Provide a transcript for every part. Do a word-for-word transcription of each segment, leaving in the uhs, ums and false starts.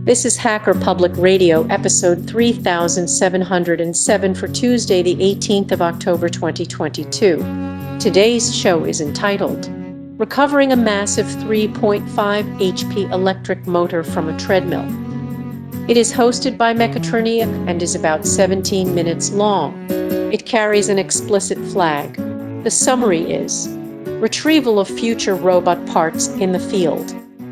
This is Hacker Public Radio, episode three thousand seven hundred seven for Tuesday, the eighteenth of October, twenty twenty-two. Today's show is entitled, Recovering a Massive three point five H P Electric Motor from a Treadmill. It is hosted by Mechatronia and is about seventeen minutes long. It carries an explicit flag. The summary is, Retrieval of future robot parts in the field.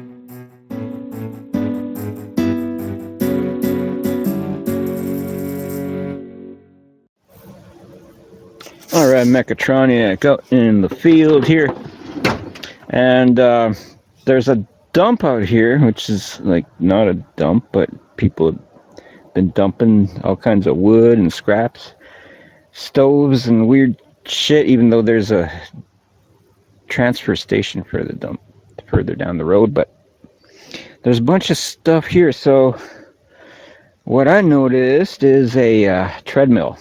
All right, Mechatronic out in the field here, and uh, there's a dump out here, which is like not a dump, but people have been dumping all kinds of wood and scraps, stoves and weird shit, even though there's a transfer station for the dump further down the road. But there's a bunch of stuff here. So what I noticed is a uh, treadmill.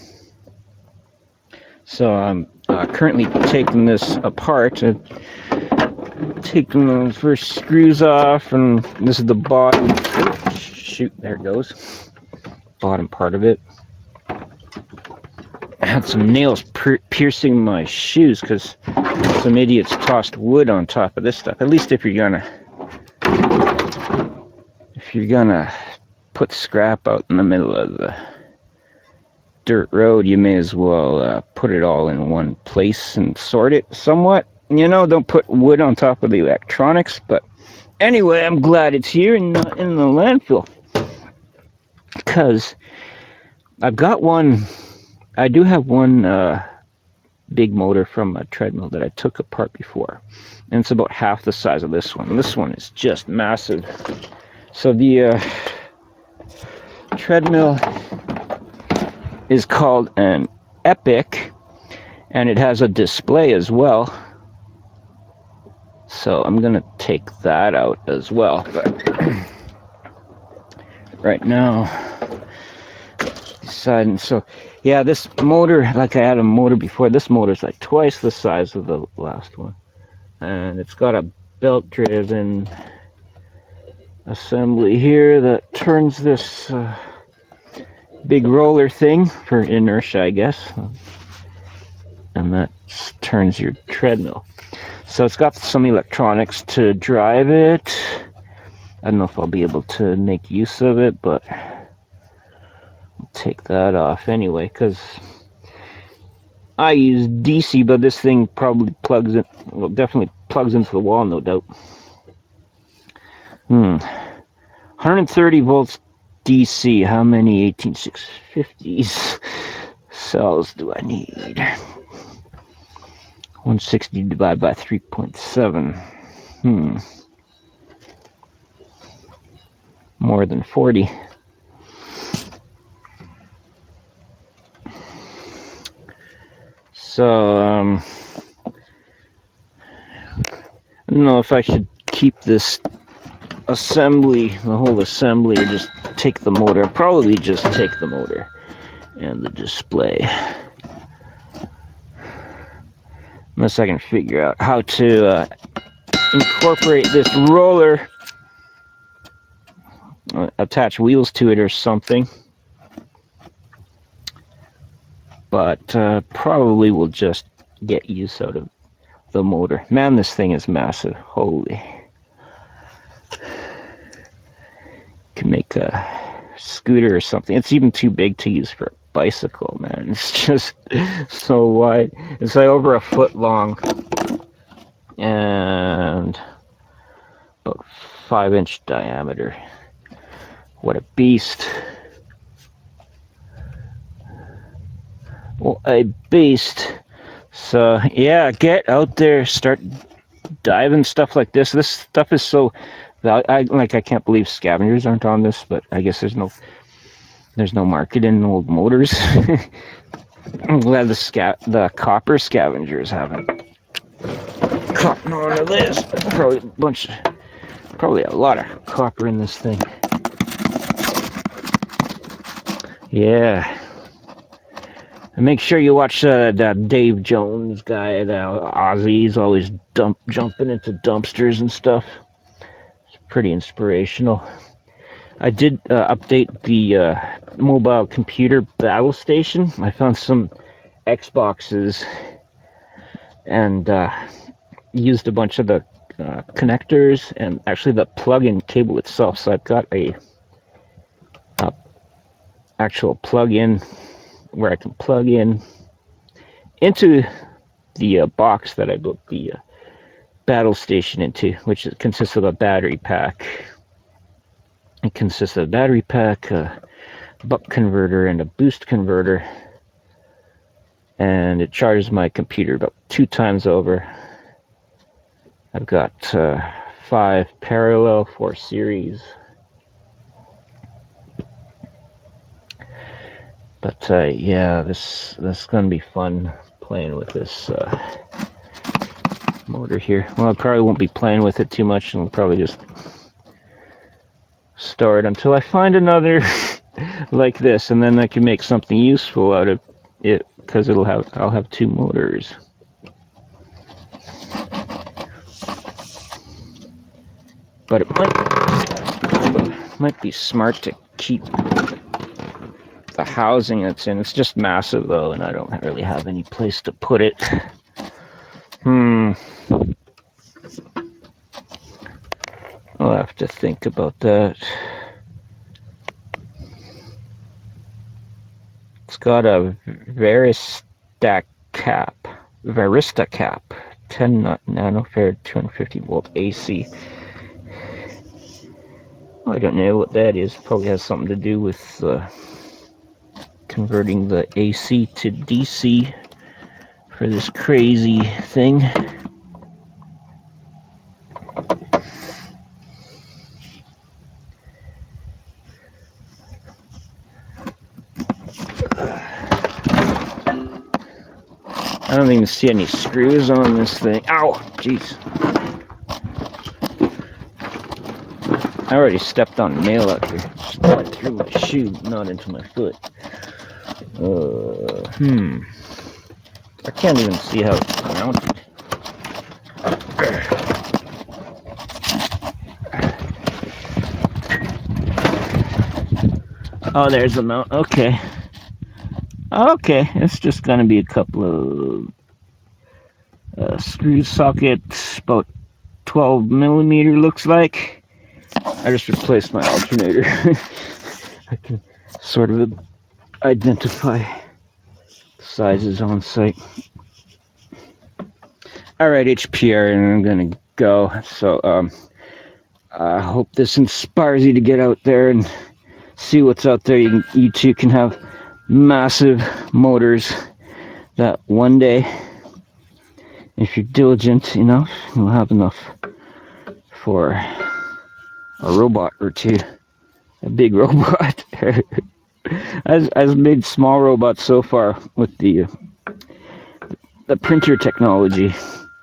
So I'm uh, currently taking this apart, uh, taking the first screws off, and this is the bottom. Shoot, there it goes. Bottom part of it. I had some nails piercing my shoes because some idiots tossed wood on top of this stuff. At least if you're gonna, if you're gonna put scrap out in the middle of the dirt road, you may as well uh, put it all in one place and sort it somewhat. You know, don't put wood on top of the electronics. But anyway, I'm glad it's here and not in the landfill, because I've got one. I do have one uh, big motor from a treadmill that I took apart before, and it's about half the size of this one. This one is just massive. So the uh, treadmill is called an Epic, and it has a display as well. So I'm gonna take that out as well. But right now, deciding. So yeah, this motor, like I had a motor before, this motor is like twice the size of the last one, and it's got a belt-driven assembly here that turns this uh, big roller thing for inertia, I guess, and that turns your treadmill. So it's got some electronics to drive it. I don't know if I'll be able to make use of it, but I'll take that off anyway, because I use D C, but this thing probably plugs in, well, definitely plugs into the wall, no doubt. Hmm. one hundred thirty volts D C, how many eighteen six fifties cells do I need? one sixty divided by three point seven. Hmm. More than forty. So, um, I don't know if I should keep this assembly, the whole assembly, or just take the motor. Probably just take the motor and the display, unless I can figure out how to uh, incorporate this roller, uh, attach wheels to it or something. But uh, probably will just get use out of the motor. Man, this thing is massive. Holy. Can make a scooter or something. It's even too big to use for a bicycle, man. It's just so wide. It's like over a foot long and about five inch diameter. What a beast. Well, a beast. So yeah, get out there, start diving stuff like this. This stuff is so I, I like I can't believe scavengers aren't on this, but I guess there's no there's no market in old motors. I'm glad the sca the copper scavengers haven't caught on to this. Probably a bunch, probably a lot of copper in this thing. Yeah. And make sure you watch uh, that Dave Jones guy, the Aussie. He's always dump jumping into dumpsters and stuff. It's pretty inspirational. I did uh, update the uh, mobile computer battle station. I found some Xboxes and uh, used a bunch of the uh, connectors and actually the plug-in cable itself. So I've got a, a actual plug-in where I can plug in into the uh, box that I built the uh, battle station into, which consists of a battery pack. It consists of a battery pack, a buck converter, and a boost converter. And it charges my computer about two times over. I've got uh, five parallel, four series. But uh, yeah, this this is gonna be fun playing with this uh, motor here. Well, I probably won't be playing with it too much, and I'll probably just store it until I find another like this, and then I can make something useful out of it, because it'll have I'll have two motors. But it might might be smart to keep the housing it's in. It's just massive though, and I don't really have any place to put it. Hmm. I'll have to think about that. It's got a Varista cap, Varista cap, ten nanofarad, two hundred fifty volt A C. I don't know what that is. Probably has something to do with uh, converting the A C to D C for this crazy thing. I don't even see any screws on this thing. Ow! Jeez. I already stepped on a nail out here. Just went through my shoe, not into my foot. Uh, hmm. I can't even see how it's mounted. Oh, there's the mount. Okay. Okay, it's just gonna be a couple of uh, screw sockets, about twelve millimeter looks like. I just replaced my alternator. I can sort of identify sizes on site. Alright, H P R, and I'm gonna go. So, um, I hope this inspires you to get out there and see what's out there. You, you too can have massive motors that one day, if you're diligent enough, you'll have enough for a robot or two. A big robot. I've, I've made small robots so far with the the printer technology.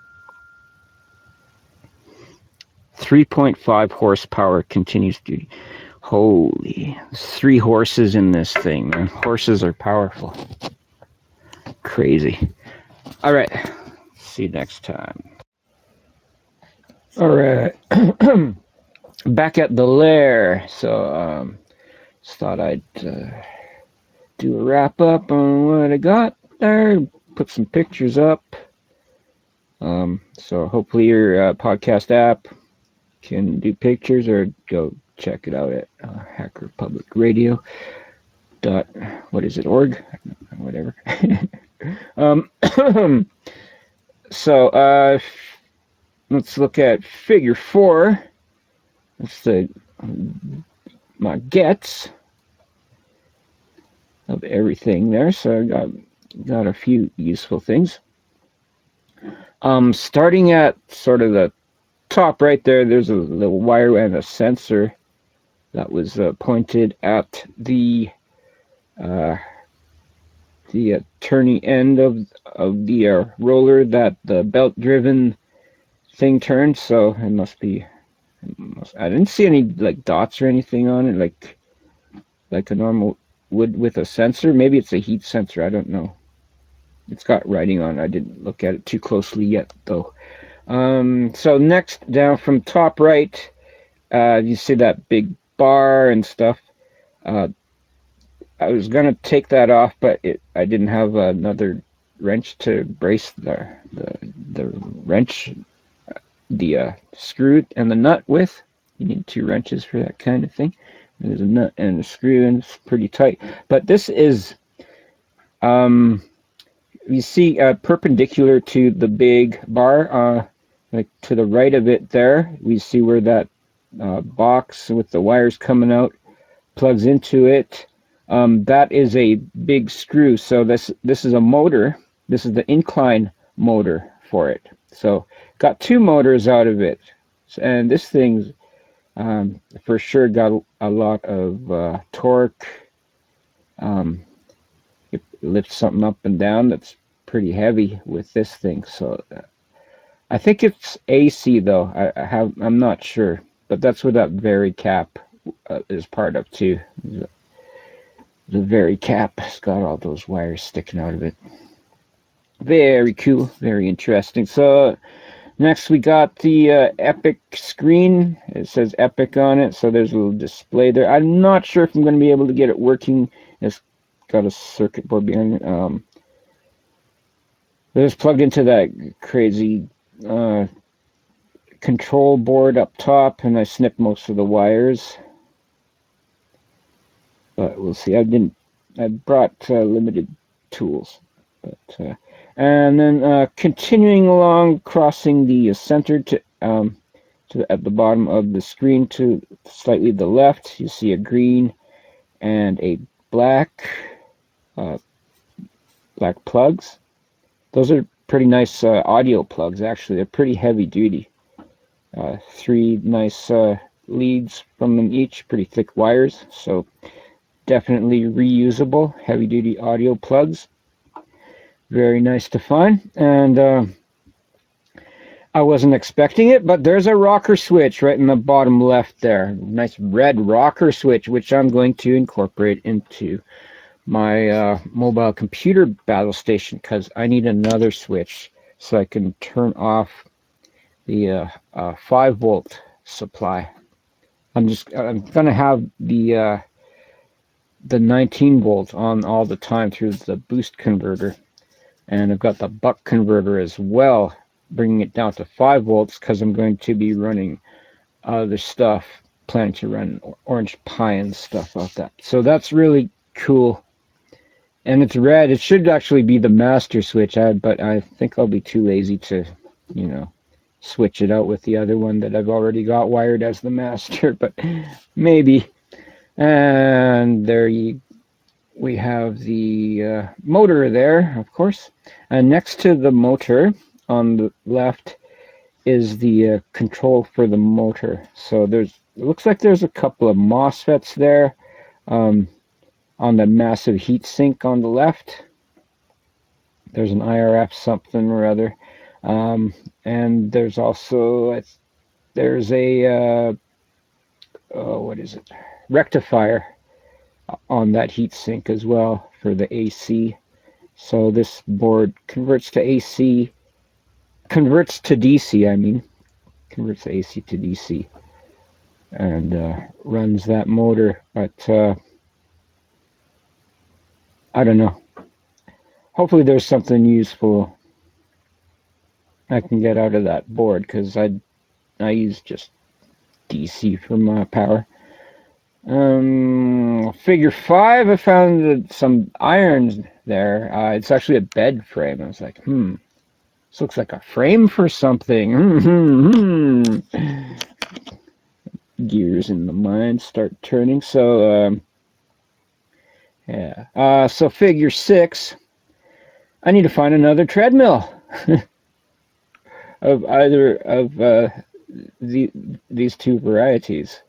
three point five horsepower continuous duty. Holy, there's three horses in this thing, man. Horses are powerful. Crazy. All right. See you next time. All right. Back at the lair. So, um, just thought I'd uh, do a wrap up on what I got there. Put some pictures up. Um, so hopefully your uh, podcast app can do pictures, or go check it out at uh, Hacker Public Radio dot what is it org, whatever. um, so uh, let's look at figure four. That's the my gets of everything there. So I got got a few useful things. Um, starting at sort of the top right there, there's a little wire and a sensor that was uh, pointed at the uh, the uh, turning end of of the uh, roller that the belt-driven thing turned. So it must be. It must, I didn't see any like dots or anything on it, like like a normal would with a sensor. Maybe it's a heat sensor. I don't know. It's got writing on it. I didn't look at it too closely yet, though. Um, so next, down from top right, uh, you see that big bar and stuff. Uh, I was gonna take that off, but it, I didn't have another wrench to brace the the, the wrench, the uh, screw and the nut with. You need two wrenches for that kind of thing. There's a nut and a screw, and it's pretty tight. But this is, um, you see, uh, perpendicular to the big bar, uh, like to the right of it there. We see where that uh, box with the wires coming out plugs into it. Um, that is a big screw. So this this is a motor. This is the incline motor for it. So got two motors out of it, and this thing's um, for sure got a lot of uh, torque. Um, it lifts something up and down that's pretty heavy with this thing. So uh, I think it's A C though. I, I have I'm not sure, but that's what that Very cap uh, is part of too. The Very cap has got all those wires sticking out of it. Very cool, very interesting. So next we got the uh, Epic screen. It says Epic on it, so there's a little display there. I'm not sure if I'm going to be able to get it working. It's got a circuit board behind it. Um, it's plugged into that crazy uh, control board up top, and I snipped most of the wires. But we'll see. I didn't. I brought uh, limited tools, but uh, and then uh, continuing along, crossing the center to um, to the, at the bottom of the screen to slightly the left, you see a green and a black uh, black plugs. Those are pretty nice uh, audio plugs. Actually, they're pretty heavy duty. Uh, three nice uh, leads from them each, pretty thick wires. So. Definitely reusable heavy duty audio plugs. Very nice to find, and uh, I wasn't expecting it, but there's a rocker switch right in the bottom left there. Nice red rocker switch, which I'm going to incorporate into my uh, mobile computer battle station, because I need another switch so I can turn off the uh, uh, five volt supply. I'm just I'm gonna have the uh, the nineteen volt on all the time through the boost converter, and I've got the buck converter as well, bringing it down to five volts, because I'm going to be running other stuff, planning to run Orange Pi and stuff like that. So that's really cool, and it's red. It should actually be the master switch, I, but I think I'll be too lazy to, you know, switch it out with the other one that I've already got wired as the master, but maybe. And there you, we have the uh, motor there, of course. And next to the motor on the left is the uh, control for the motor. So there's, it looks like there's a couple of MOSFETs there um, on the massive heat sink on the left. There's an I R F something or other. Um, and there's also, there's a, uh, oh, what is it? rectifier on that heat sink as well for the A C. So this board converts to A C, converts to D C, I mean, converts A C to D C, and uh, runs that motor. But uh, I don't know. Hopefully there's something useful I can get out of that board, because I I use just D C for my power. Um, figure five, I found some irons there. Uh, it's actually a bed frame. I was like, hmm, this looks like a frame for something. Gears in the mind start turning. So, um, yeah. Uh, so figure six, I need to find another treadmill of either of uh, the, these two varieties.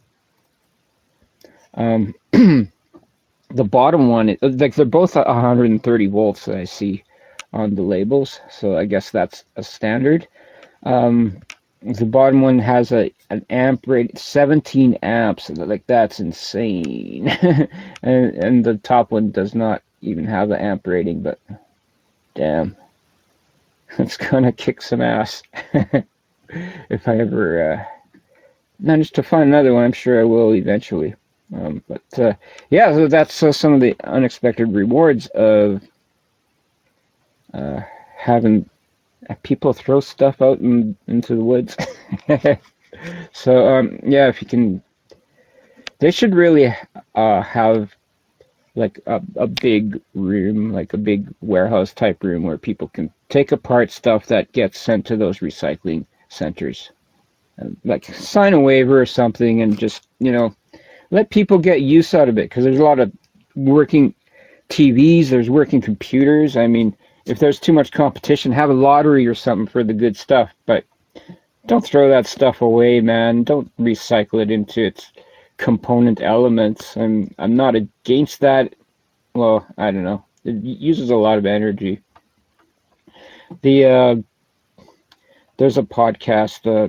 Um, the bottom one, like they're both one hundred thirty volts that I see on the labels, so I guess that's a standard. Um, the bottom one has a an amp rate, seventeen amps, like that's insane. and and the top one does not even have an amp rating, but damn, it's gonna kick some ass. If I ever uh, manage to find another one, I'm sure I will eventually. Um, but uh, yeah, so that's uh, some of the unexpected rewards of uh, having people throw stuff out in, into the woods. So um, yeah, if you can, they should really uh, have like a, a big room, like a big warehouse type room where people can take apart stuff that gets sent to those recycling centers. Uh, like sign a waiver or something and just, you know, let people get use out of it, because there's a lot of working T Vs, there's working computers. I mean, if there's too much competition, have a lottery or something for the good stuff, but don't throw that stuff away, man. Don't recycle it into its component elements. I'm I'm not against that. Well, I don't know. It uses a lot of energy. The uh, there's a podcast. Uh,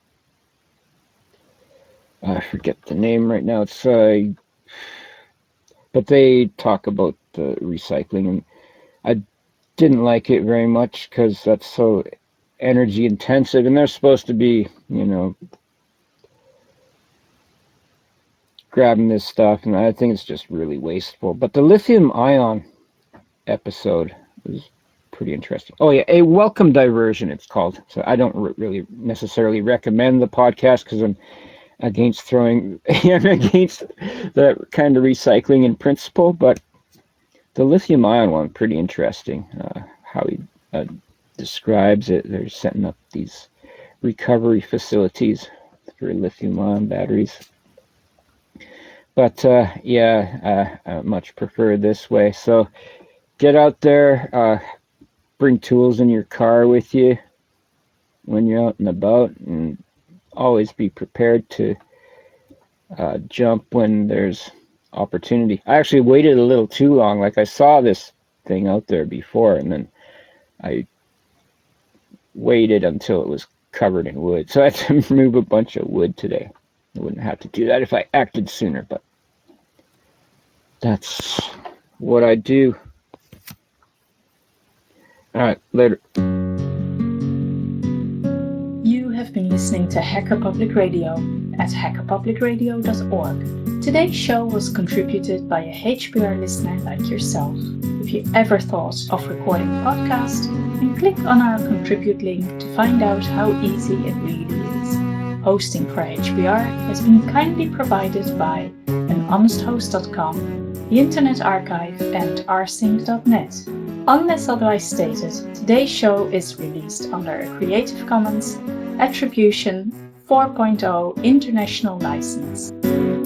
I forget the name right now. It's uh, but they talk about the recycling, and I didn't like it very much because that's so energy intensive, and they're supposed to be, you know, grabbing this stuff, and I think it's just really wasteful. But the lithium ion episode was pretty interesting. Oh yeah, A Welcome Diversion it's called. So I don't re- really necessarily recommend the podcast because I'm against throwing I'm against that kind of recycling in principle, but the lithium ion one, pretty interesting. Uh, how he uh, describes it. They're setting up these recovery facilities for lithium ion batteries. But uh, yeah, uh, I much prefer this way. So get out there, uh, bring tools in your car with you when you're out and about, and always be prepared to uh, jump when there's opportunity. I actually waited a little too long. Like I saw this thing out there before, and then I waited until it was covered in wood. So I had to remove a bunch of wood today. I wouldn't have to do that if I acted sooner, but that's what I do. All right, later. You have been listening to Hacker Public Radio at hacker public radio dot org. Today's show was contributed by a H P R listener like yourself. If you ever thought of recording a podcast, then click on our contribute link to find out how easy it really is. Hosting for H P R has been kindly provided by an honest host dot com, the Internet Archive, and r sync dot net. Unless otherwise stated, today's show is released under a Creative Commons Attribution four point oh International License.